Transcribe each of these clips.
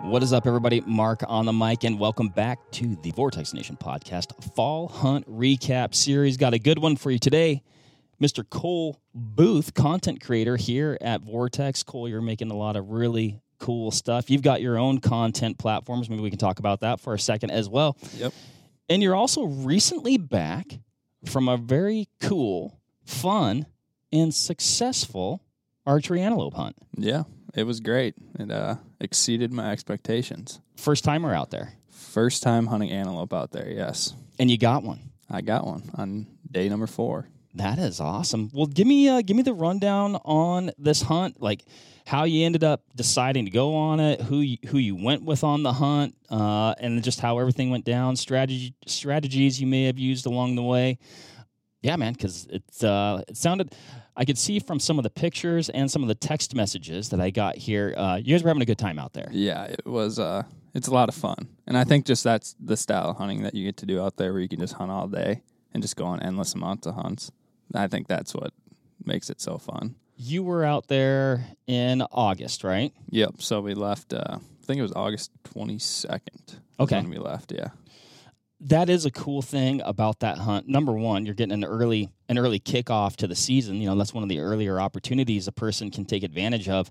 What is up, everybody? Mark on the mic, and welcome back to the Vortex Nation podcast Fall Hunt Recap Series. Got a good one for you today. Mr. Cole Booth, content creator here at Vortex. Cole, you're making a lot of really cool stuff. You've got your own content platforms. Maybe we can talk about that for a second as well. Yep. And you're also recently back from a very cool, fun, and successful archery antelope hunt. Yeah, it was great. It exceeded my expectations. First timer out there. First time hunting antelope out there, yes. And you got one. I got one on day number 4. That is awesome. Well, give me the rundown on this hunt, like how you ended up deciding to go on it, who you went with on the hunt, and just how everything went down, strategies you may have used along the way. Yeah, man, because it sounded, I could see from some of the pictures and some of the text messages that I got here, you guys were having a good time out there. Yeah, it was. It's a lot of fun, and I think just that's the style of hunting that you get to do out there, where you can just hunt all day and just go on endless amounts of hunts. I think that's what makes it so fun. You were out there in August, right? Yep. So we left. I think it was August 22nd. Okay. When we left. Yeah. That is a cool thing about that hunt. Number one, you're getting an early kickoff to the season. You know, that's one of the earlier opportunities a person can take advantage of.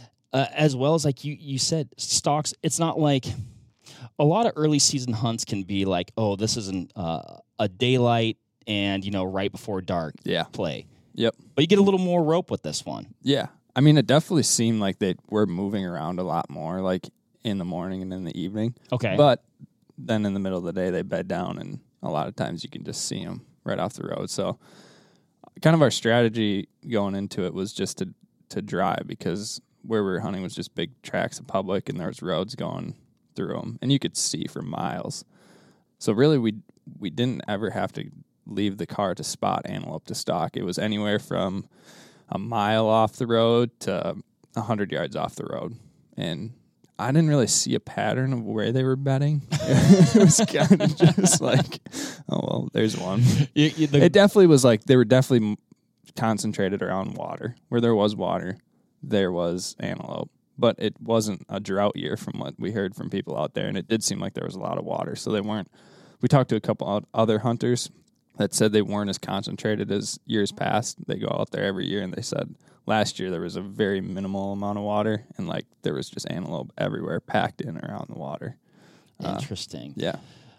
As well as, like you said, stalks. It's not like a lot of early season hunts can be like, oh, this is a daylight and, right before dark play. Yep. But you get a little more rope with this one. Yeah. I mean, it definitely seemed like they were moving around a lot more, like in the morning and in the evening. Okay. But then in the middle of the day, they bed down, and a lot of times you can just see them right off the road. So kind of our strategy going into it was just to drive, because where we were hunting was just big tracts of public, and there was roads going through them, and you could see for miles. So really, we didn't ever have to leave the car to spot antelope to stalk. It was anywhere from a mile off the road to 100 yards off the road, and I didn't really see a pattern of where they were bedding. It was kind of just like, oh, well, there's one. It definitely was like they were definitely concentrated around water. Where there was water, there was antelope. But it wasn't a drought year from what we heard from people out there, and it did seem like there was a lot of water. So they weren't. We talked to a couple other hunters that said they weren't as concentrated as years past. They go out there every year, and they said last year there was a very minimal amount of water, and like there was just antelope everywhere packed in around the water. Interesting. Yeah.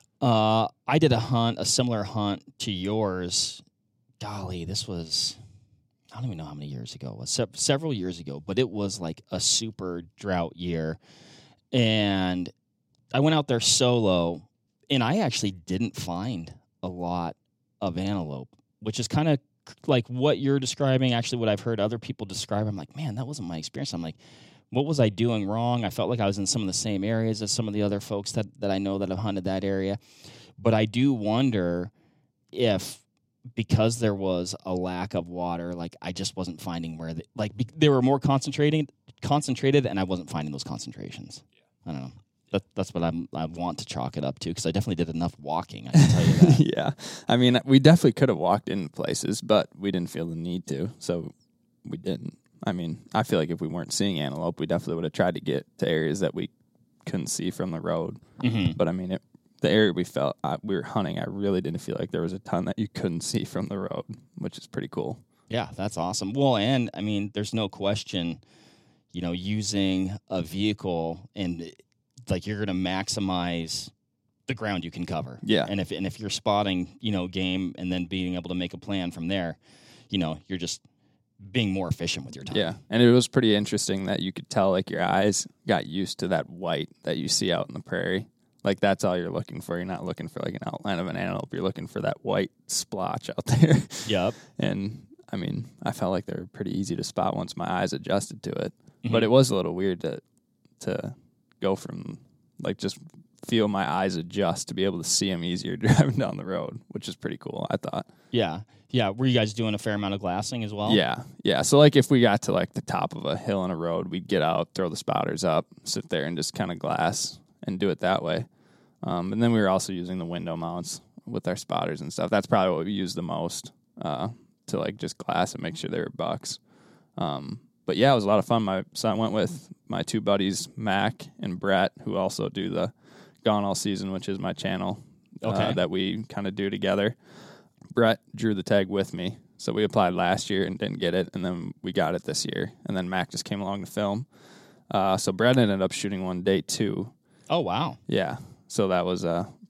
I did a similar hunt to yours. Golly, this was, I don't even know how many years ago. It was several years ago, but it was like a super drought year. And I went out there solo, and I actually didn't find a lot of antelope, which is kind of like what you're describing, actually what I've heard other people describe. I'm like, man, that wasn't my experience. I'm like, what was I doing wrong? I felt like I was in some of the same areas as some of the other folks that I know that have hunted that area. But I do wonder if, because there was a lack of water, like I just wasn't finding where they were more concentrated, and I wasn't finding those concentrations. I don't know. That's what I want to chalk it up to, because I definitely did enough walking, I can tell you that. Yeah. I mean, we definitely could have walked in places, but we didn't feel the need to, so we didn't. I mean, I feel like if we weren't seeing antelope, we definitely would have tried to get to areas that we couldn't see from the road. Mm-hmm. But, I mean, the area we were hunting, I really didn't feel like there was a ton that you couldn't see from the road, which is pretty cool. Yeah, that's awesome. Well, and, I mean, there's no question, using a vehicle and like you're going to maximize the ground you can cover. Yeah. And if you're spotting, game and then being able to make a plan from there, you're just being more efficient with your time. Yeah. And it was pretty interesting that you could tell like your eyes got used to that white that you see out in the prairie. Like that's all you're looking for. You're not looking for like an outline of an antelope. You're looking for that white splotch out there. Yep. And I mean, I felt like they were pretty easy to spot once my eyes adjusted to it. Mm-hmm. But it was a little weird to go from like just feel my eyes adjust to be able to see them easier driving down the road, which is pretty cool, I thought. Yeah. Yeah. Were you guys doing a fair amount of glassing as well? Yeah. Yeah. So like if we got to like the top of a hill on a road, we'd get out, throw the spotters up, sit there and just kind of glass and do it that way. And then we were also using the window mounts with our spotters and stuff. That's probably what we used the most to like just glass and make sure they were bucks. But But yeah, it was a lot of fun. So I went with my two buddies, Mac and Brett, who also do the Gone All Season, which is my channel that we kind of do together. Brett drew the tag with me. So we applied last year and didn't get it, and then we got it this year. And then Mac just came along to film. So Brett ended up shooting one day 2. Oh, wow. Yeah. So that was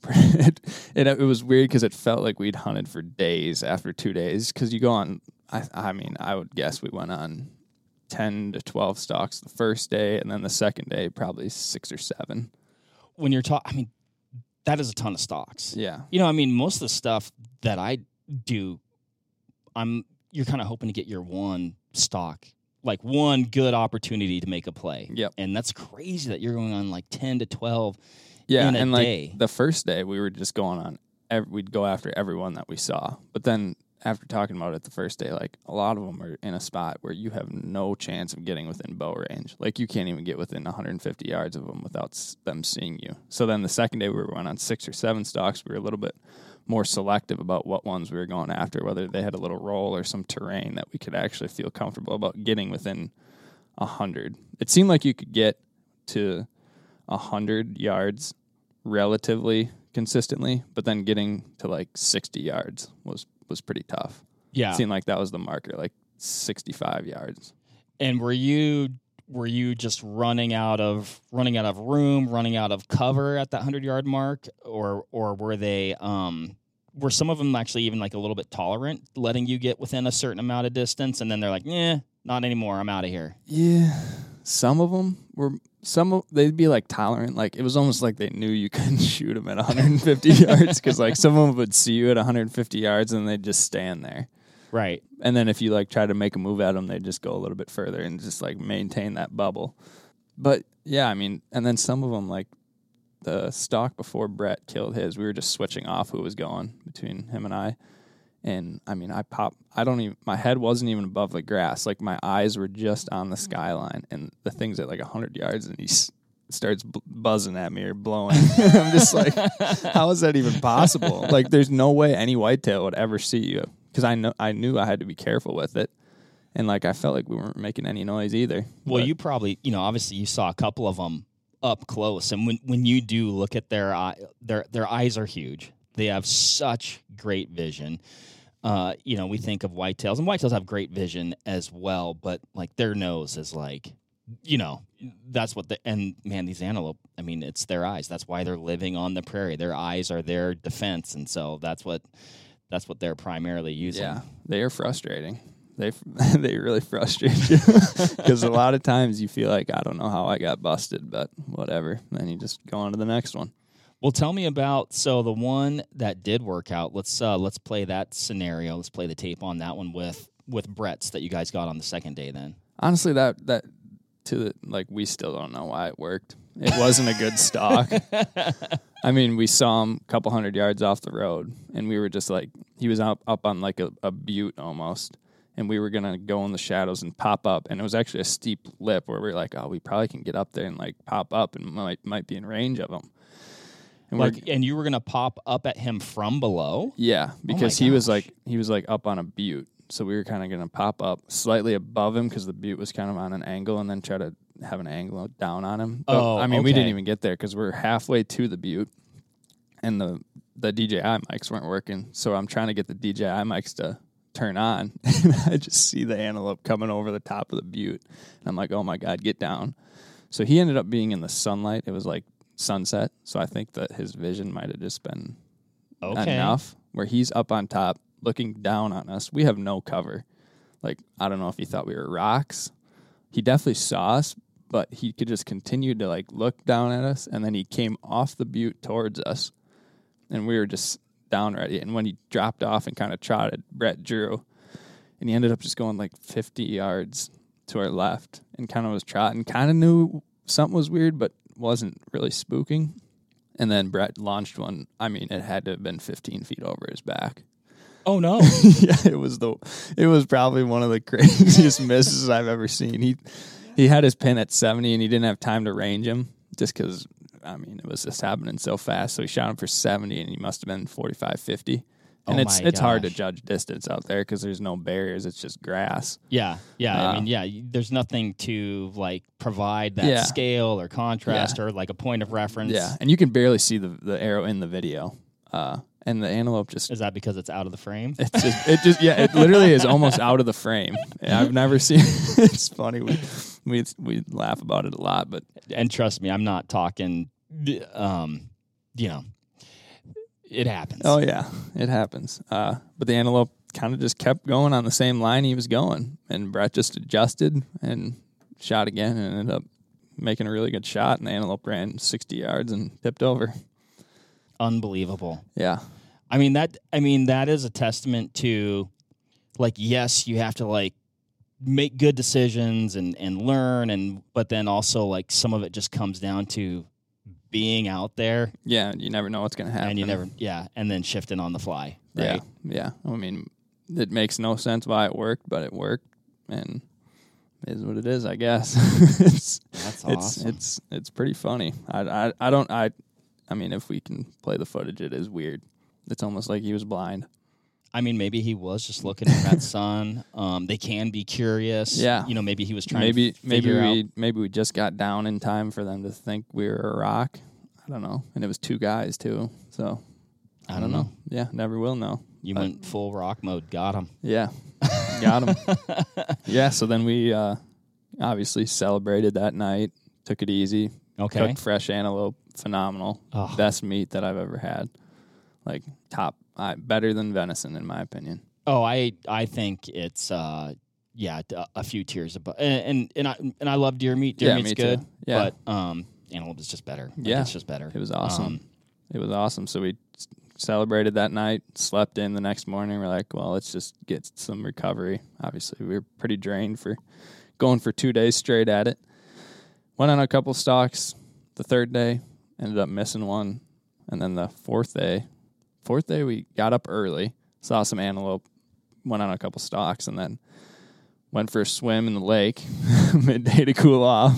it was weird because it felt like we'd hunted for days after 2 days. Because you go on, I mean, I would guess we went on 10 to 12 stalks the first day, and then the second day probably 6 or 7. When you're talking, I mean, that is a ton of stalks. Yeah. You know, I mean, most of the stuff that I do, you're kind of hoping to get your one stock, like one good opportunity to make a play. Yep. And that's crazy that you're going on like 10 to 12 yeah, in a and day. Like the first day we were just going on, we'd go after everyone that we saw. But then after talking about it the first day, like a lot of them are in a spot where you have no chance of getting within bow range. Like you can't even get within 150 yards of them without them seeing you. So then the second day we went on 6 or 7 stalks. We were a little bit more selective about what ones we were going after, whether they had a little roll or some terrain that we could actually feel comfortable about getting within 100. It seemed like you could get to 100 yards relatively consistently, but then getting to like 60 yards was pretty tough. Yeah. It seemed like that was the marker, like 65 yards. And were you just running out of room, running out of cover at that 100-yard mark, or were they were some of them actually even like a little bit tolerant, letting you get within a certain amount of distance, and then they're like, not anymore, I'm out of here? Yeah, some of them were. They'd be like tolerant, like it was almost like they knew you couldn't shoot them at 150 yards, because like some of them would see you at 150 yards and they'd just stand there. Right. And then if you like try to make a move at them, they'd just go a little bit further and just like maintain that bubble. But yeah, I mean, and then some of them, like the stalk before Brett killed his, we were just switching off who was going between him and I. And I mean, my head wasn't even above the grass. Like my eyes were just on the skyline, and the thing's at like 100 yards, and he starts buzzing at me or blowing. I'm just like, how is that even possible? Like, there's no way any whitetail would ever see you, because I knew I had to be careful with it, and like I felt like we weren't making any noise either. Well, you probably, obviously you saw a couple of them up close, and when you do look at their eyes are huge. They have such great vision. We think of whitetails, and whitetails have great vision as well, but like their nose is like, that's what and man, these antelope, I mean, it's their eyes. That's why they're living on the prairie. Their eyes are their defense. And so that's what they're primarily using. Yeah. They are frustrating. They really frustrate you, because a lot of times you feel like, I don't know how I got busted, but whatever. Then you just go on to the next one. Well, tell me about, the one that did work out. Let's play that scenario. Let's play the tape on that one with Brett's that you guys got on the second day then. Honestly, we still don't know why it worked. It wasn't a good stalk. I mean, we saw him a couple 100 yards off the road, and we were just like, he was up on like a butte almost, and we were going to go in the shadows and pop up, and it was actually a steep lip where we were like, oh, we probably can get up there and like pop up and might be in range of him. And you were going to pop up at him from below? Yeah, because he was like up on a butte. So we were kind of going to pop up slightly above him, because the butte was kind of on an angle, and then try to have an angle down on him. But, we didn't even get there because we're halfway to the butte, and the DJI mics weren't working. So I'm trying to get the DJI mics to turn on, and I just see the antelope coming over the top of the butte. And I'm like, oh my God, get down. So he ended up being in the sunlight. It was like sunset, so I think that his vision might have just been enough, where he's up on top looking down on us. We have no cover. Like, I don't know if he thought we were rocks. He definitely saw us, but he could just continue to like look down at us, and then he came off the butte towards us, and we were just down ready. And when he dropped off and kind of trotted, Brett drew, and he ended up just going like 50 yards to our left and kind of was trotting, kind of knew something was weird, but wasn't really spooking. And then Brett launched one. I mean, it had to have been 15 feet over his back. Oh no. Yeah, it was probably one of the craziest misses I've ever seen. He had his pin at 70, and he didn't have time to range him, just because, I mean, it was just happening so fast. So he shot him for 70, and he must have been 45, 50. And Oh it's my hard to gosh. judge distance out there because there's no barriers. It's just grass. Yeah. I mean, there's nothing to like provide that Yeah. scale or contrast or like a point of reference. Yeah, and you can barely see the arrow in the video. And the antelope just Is that because it's out of the frame? it literally is almost out of the frame. I've never seen. It's funny. We laugh about it a lot, but And trust me, I'm not talking, it happens. oh yeah, it happens. But the antelope kind of just kept going on the same line he was going, and Brett just adjusted and shot again, and ended up making a really good shot. And the antelope ran 60 yards and tipped over. Unbelievable. Yeah, I mean that is a testament to, like, yes, you have to like make good decisions and learn, but then also like some of it just comes down to being out there, yeah. You never know what's going to happen, and and then shifting on the fly. Right? Yeah. I mean, it makes no sense why it worked, but it worked, and it is what it is, I guess. That's awesome. It's pretty funny. I mean, if we can play the footage, it is weird. It's almost like he was blind. I mean, maybe he was just looking at that sun. They can be curious. Yeah. Maybe he was trying to figure out. Maybe we just got down in time for them to think we were a rock. I don't know. And it was two guys too. So I don't know. Yeah, never will know. You went full rock mode. Got him. Yeah, got him. Yeah. So then we obviously celebrated that night. Took it easy. Okay. Cooked fresh antelope. Phenomenal. Oh. Best meat that I've ever had. Like top. Better than venison, in my opinion. Oh, I think it's a few tiers above, and I love deer meat. Deer meat's me good, too. Yeah. but antelope is just better. Like, Yeah, it's just better. It was awesome. It was awesome. So we celebrated that night, slept in the next morning. We're like, well, let's just get some recovery. Obviously, we were pretty drained for going for 2 days straight at it. Went on a couple stalks. The third day, ended up missing one, and then the fourth day, we got up early, saw some antelope, went on a couple stalks, and then went for a swim in the lake midday to cool off.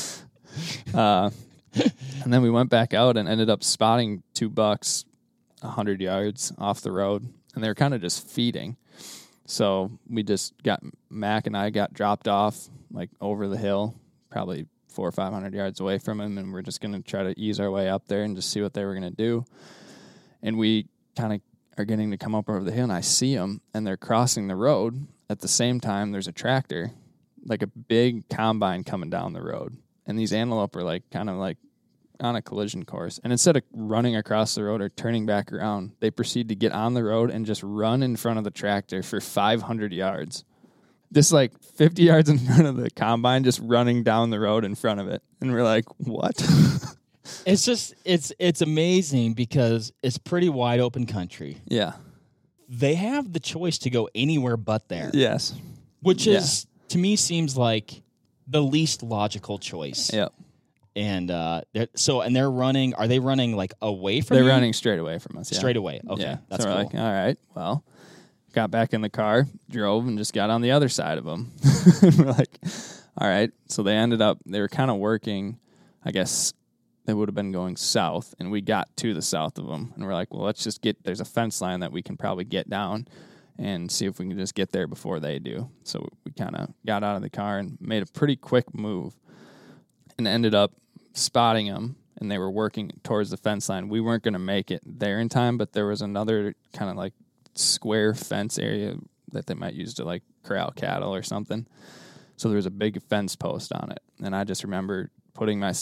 And then we went back out and ended up spotting 2 bucks 100 yards off the road, and they were kind of just feeding. So Mac and I got dropped off like over the hill, probably 400 or 500 yards away from him, and we're just going to try to ease our way up there and just see what they were going to do. And we kind of are getting to come up over the hill, and I see them, and they're crossing the road. At the same time, there's a tractor, like a big combine coming down the road. And these antelope are like kind of like on a collision course. And instead of running across the road or turning back around, they proceed to get on the road and just run in front of the tractor for 500 yards. Just like 50 yards in front of the combine, just running down the road in front of it. And we're like, what? It's just it's amazing because it's pretty wide open country. Yeah. They have the choice to go anywhere but there. Yes. Which is, to me, seems like the least logical choice. Yep. And they're running. Are they running like away from? They're running straight away from us. Yeah. Straight away. Okay, yeah. that's so cool. we're like, all right, well, got back in the car, drove, and just got on the other side of them. We're like, all right. So they were kind of working, I guess they would have been going south, and we got to the south of them. And we're like, well, let's just there's a fence line that we can probably get down and see if we can just get there before they do. So we kind of got out of the car and made a pretty quick move and ended up spotting them, and they were working towards the fence line. We weren't going to make it there in time, but there was another kind of like square fence area that they might use to like corral cattle or something. So there was a big fence post on it. And I just remember putting that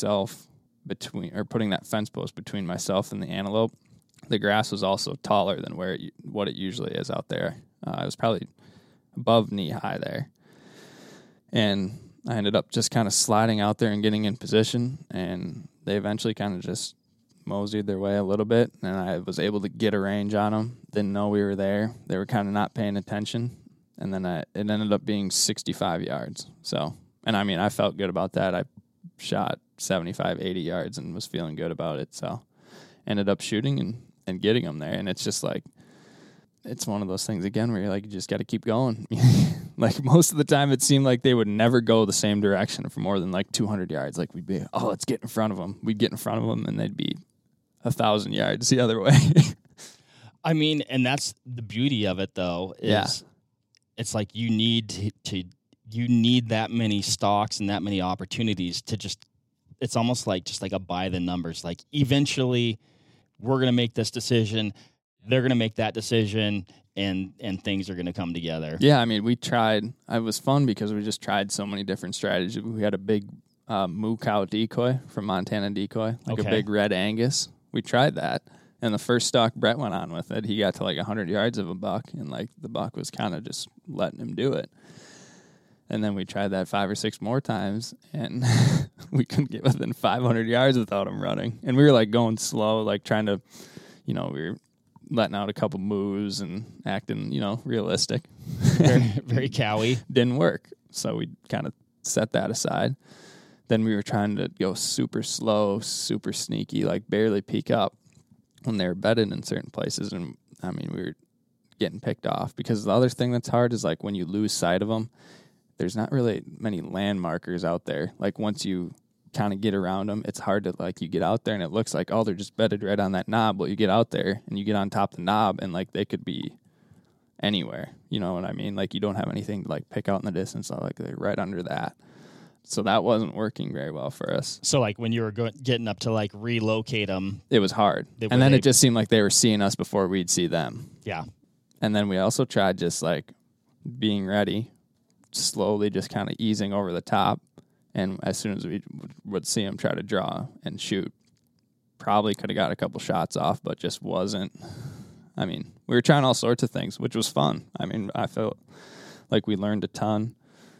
fence post between myself and the antelope. The grass was also taller than what it usually is out there. It was probably above knee high there. And I ended up just kind of sliding out there and getting in position, and they eventually kind of just moseyed their way a little bit, and I was able to get a range on them. Didn't know we were there. They were kind of not paying attention, and then it ended up being 65 yards. So, and I mean, I felt good about that. I shot 75, 80 yards and was feeling good about it. So ended up shooting and getting them there. And it's just like, it's one of those things again where you're like, you just got to keep going. Like most of the time it seemed like they would never go the same direction for more than like 200 yards. Like we'd be, let's get in front of them. We'd get in front of them and they'd be 1,000 yards the other way. I mean, and that's the beauty of it, though. Is Yeah. It's like you need you need that many stocks and that many opportunities to just. It's almost like just like a by the numbers. Like eventually, we're going to make this decision. They're going to make that decision, and things are going to come together. Yeah, I mean, we tried. It was fun because we just tried so many different strategies. We had a big moo cow decoy from Montana Decoy, like Okay. a big red Angus. We tried that, and the first stalk Brett went on with it, he got to like 100 yards of a buck, and like the buck was kind of just letting him do it. And then we tried that 5 or 6 more times, and we couldn't get within 500 yards without him running. And we were like going slow, like trying to, we were letting out a couple moves and acting, realistic. Very cowy. Didn't work. So we kind of set that aside. Then we were trying to go super slow, super sneaky, like barely peek up when they were bedded in certain places. And I mean, we were getting picked off because the other thing that's hard is like when you lose sight of them, there's not really many landmarkers out there. Like once you kind of get around them, it's hard to like you get out there and it looks like, oh, they're just bedded right on that knob. Well, you get out there and you get on top of the knob and like they could be anywhere. You know what I mean? Like you don't have anything to like pick out in the distance. Like they're right under that. So that wasn't working very well for us. So like when you were getting up to like relocate them, It was hard. And then it just seemed like they were seeing us before we'd see them. yeah. And then we also tried just like being ready, slowly just kind of easing over the top. And as soon as we would see him try to draw and shoot, probably could have got a couple shots off, but just wasn't. I mean, we were trying all sorts of things, which was fun. I mean, I felt like we learned a ton.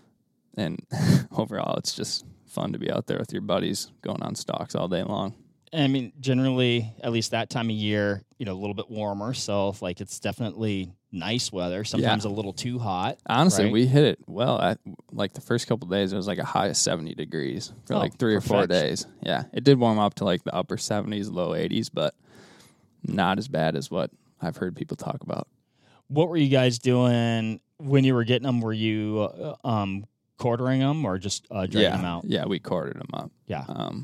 And overall, it's just fun to be out there with your buddies going on stalks all day long. I mean, generally, at least that time of year, a little bit warmer. So, like, it's definitely nice weather. Sometimes a little too hot. Honestly, right? we hit it well. Like the first couple of days, it was like a high of 70 degrees for like 3 or 4 days. Yeah, it did warm up to like the upper 70s, low 80s, but not as bad as what I've heard people talk about. What were you guys doing when you were getting them? Were you quartering them or just dragging them out? Yeah, we quartered them up. Yeah.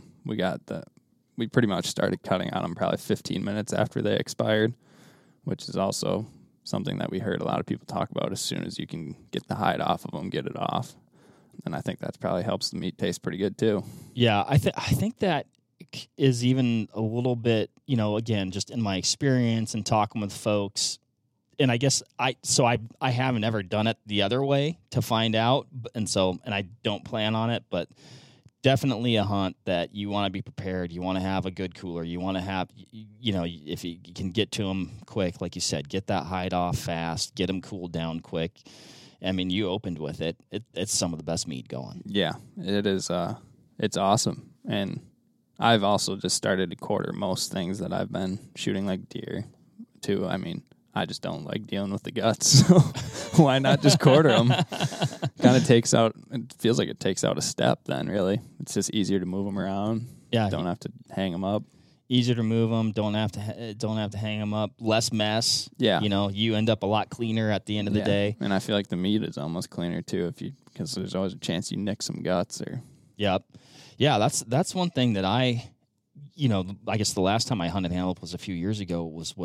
We pretty much started cutting on them probably 15 minutes after they expired, which is also something that we heard a lot of people talk about. As soon as you can get the hide off of them, get it off. And I think that probably helps the meat taste pretty good too. Yeah, I think that is even a little bit, again, just in my experience and talking with folks. And I guess I haven't ever done it the other way to find out. And I don't plan on it, but definitely a hunt that you want to be prepared. You want to have a good cooler. You want to have, if you can get to them quick, like you said, get that hide off fast, get them cooled down quick. I mean, you opened with it. It's some of the best meat going. Yeah, it is. It's awesome. And I've also just started to quarter most things that I've been shooting, like deer too. I mean, I just don't like dealing with the guts. So why not just quarter them? Kind of it feels like it takes out a step then, really. It's just easier to move them around. Yeah. Don't have to hang them up. Easier to move them. Don't have to hang them up. Less mess. Yeah. You end up a lot cleaner at the end of the day. And I feel like the meat is almost cleaner too, because there's always a chance you nick some guts or. Yep. Yeah. That's one thing that I guess the last time I hunted antelope was a few years ago. Was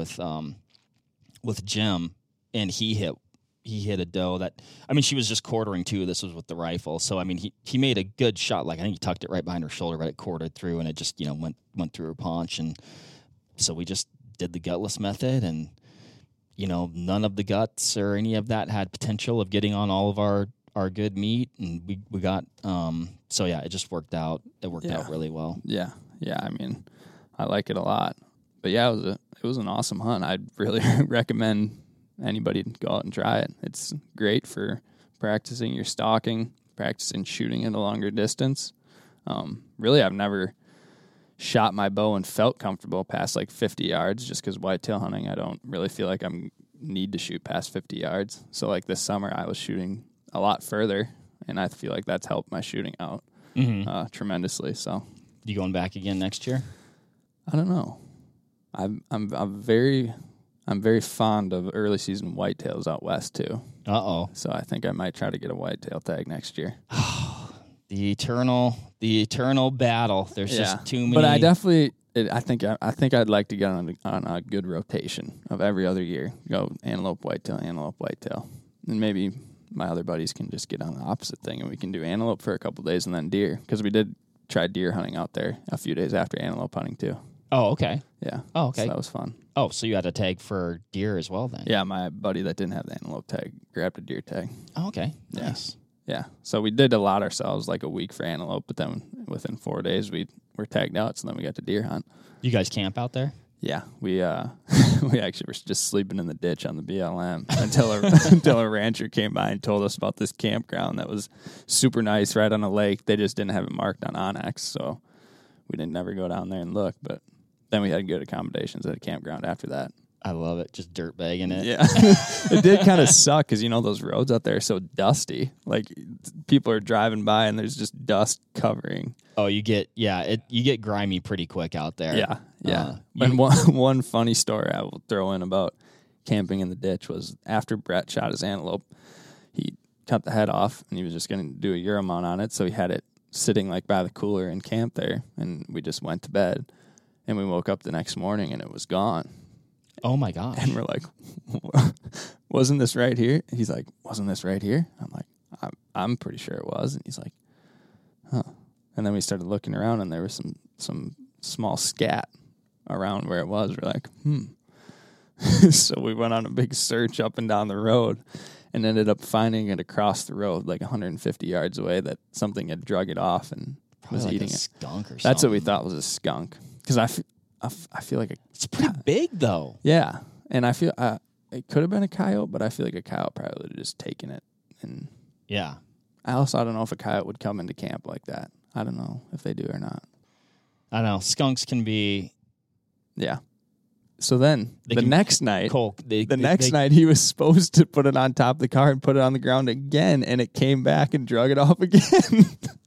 with Jim, and he hit a doe that, I mean, she was just quartering too. This was with the rifle. So, I mean, he made a good shot. Like, I think he tucked it right behind her shoulder, but it quartered through, and it just, went through her paunch. And so we just did the gutless method, and, none of the guts or any of that had potential of getting on all of our good meat. And we got, so yeah, it just worked out. It worked out really well. Yeah. Yeah. I mean, I like it a lot, but yeah, it was an awesome hunt. I'd really recommend anybody to go out and try it. It's great for practicing your stalking, practicing shooting at a longer distance. Really, I've never shot my bow and felt comfortable past like 50 yards just because whitetail hunting, I don't really feel like I need to shoot past 50 yards. So like this summer, I was shooting a lot further, and I feel like that's helped my shooting out tremendously. So, You going back again next year? I don't know. I'm very fond of early season whitetails out west too. Uh-oh. So I think I might try to get a whitetail tag next year. The eternal battle. There's just too many. But I definitely, I think I'd like to get on a good rotation of every other year. Go antelope, whitetail, and maybe my other buddies can just get on the opposite thing, and we can do antelope for a couple days and then deer, because we did try deer hunting out there a few days after antelope hunting too. Oh, okay. Yeah. Oh, okay. So that was fun. Oh, so you had a tag for deer as well then? Yeah, my buddy that didn't have the antelope tag grabbed a deer tag. Oh, okay. Yeah. Nice. Yeah. So we did allot ourselves like a week for antelope, but then within 4 days we were tagged out, so then we got to deer hunt. You guys camp out there? Yeah, we we actually were just sleeping in the ditch on the BLM until a rancher came by and told us about this campground that was super nice right on a lake. They just didn't have it marked on Onyx, so we didn't never go down there and look. But then we had good accommodations at a campground after that. I love it. Just dirt bagging it. Yeah, it did kind of suck because those roads out there are so dusty. Like people are driving by and there's just dust covering. Oh, you get grimy pretty quick out there. Yeah. And one funny story I will throw in about camping in the ditch was after Brett shot his antelope, he cut the head off and he was just going to do a Euromount on it. So he had it sitting like by the cooler in camp there, and we just went to bed. And we woke up the next morning and it was gone. Oh my gosh. And we're like, wasn't this right here? He's like, wasn't this right here? I'm like, I'm pretty sure it was. And he's like, huh. And then we started looking around and there was some small scat around where it was. We're like, So we went on a big search up and down the road and ended up finding it across the road, like 150 yards away, that something had drug it off and probably was like eating a it. Skunk or something. That's what we thought was a skunk. Because I feel like it's pretty big though. Yeah, and I feel it could have been a coyote, but I feel like a coyote probably would have just taken it. And yeah, I don't know if a coyote would come into camp like that. I don't know if they do or not. I don't know. Skunks can be. Yeah. So then the next night, night he was supposed to put it on top of the car and put it on the ground again, and it came back and drug it off again.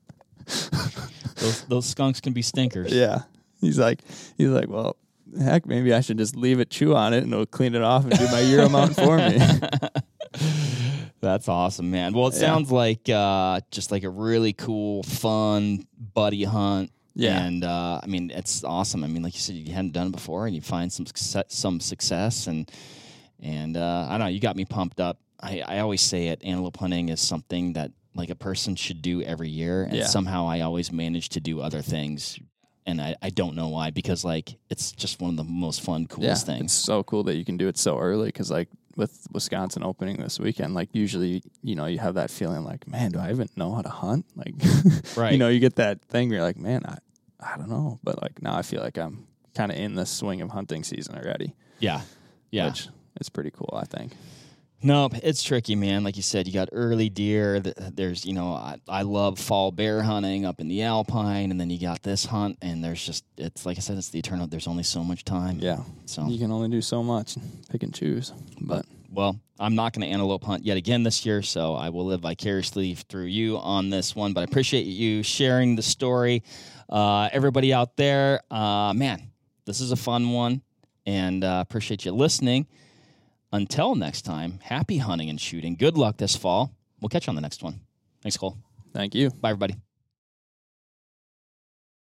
Those skunks can be stinkers. Yeah. He's like, well, heck, maybe I should just leave it, chew on it, and it'll clean it off and do my Euromount for me. That's awesome, man. Well, it sounds like just like a really cool, fun buddy hunt. Yeah. And I mean, it's awesome. I mean, like you said, you hadn't done it before, and you find some success, and I don't know, you got me pumped up. I always say it, antelope hunting is something that like a person should do every year, and somehow I always manage to do other things. And I don't know why, because, like, it's just one of the most fun, coolest things. It's so cool that you can do it so early, because, like, with Wisconsin opening this weekend, like, usually, you have that feeling like, man, do I even know how to hunt? Like, right. You get that thing where you're like, man, I don't know. But, like, now I feel like I'm kind of in the swing of hunting season already. Yeah. Yeah. Which is pretty cool, I think. Nope, it's tricky, man. Like you said, you got early deer. There's, I love fall bear hunting up in the Alpine, and then you got this hunt, and there's just, it's like I said, it's the eternal. There's only so much time. Yeah, so you can only do so much, pick and choose. But well, I'm not going to antelope hunt yet again this year, so I will live vicariously through you on this one. But I appreciate you sharing the story. Everybody out there, man, this is a fun one, and appreciate you listening. Until next time, happy hunting and shooting. Good luck this fall. We'll catch you on the next one. Thanks, Cole. Thank you. Bye, everybody.